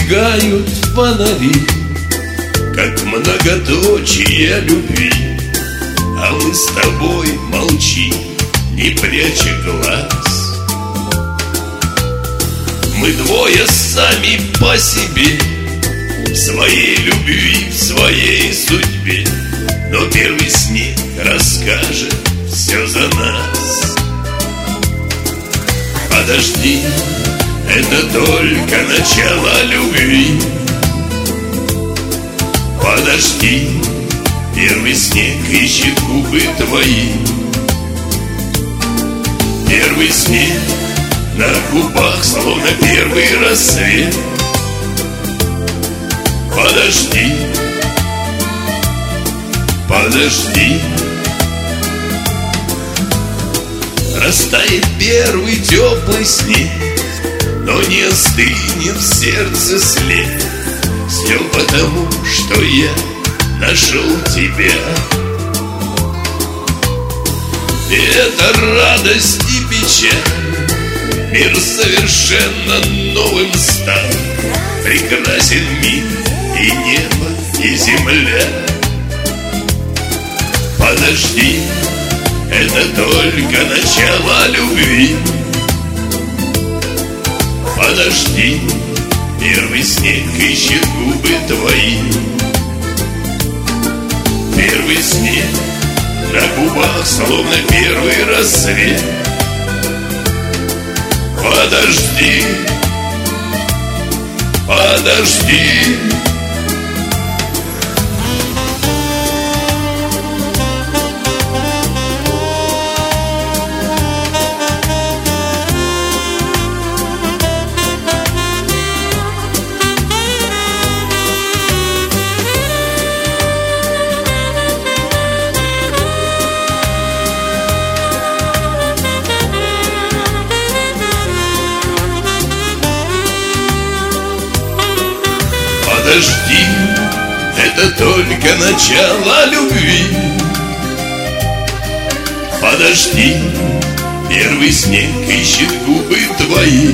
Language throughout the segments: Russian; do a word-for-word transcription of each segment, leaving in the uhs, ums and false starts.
мигают фонари, как многоточие любви. А мы с тобой молчим, не пряча глаз. Мы двое сами по себе, в своей любви, в своей судьбе. Но первый снег расскажет все за нас. Подожди, это только начало любви. Подожди, первый снег ищет губы твои. Первый снег на губах, словно первый рассвет. Подожди, подожди. Растает первый теплый снег, но не остынет в сердце след. Все потому, что я нашел тебя. И это радость и печаль, мир совершенно новым стал. Прекрасен мир и небо, и земля. Подожди, это только начало любви. Подожди, первый снег ищет губы твои. Первый снег на губах, словно первый рассвет. Подожди, подожди. Подожди, это только начало любви. Подожди, первый снег ищет губы твои.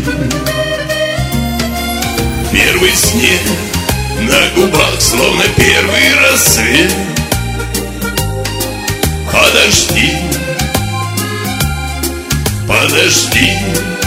Первый снег на губах, словно первый рассвет. Подожди, подожди.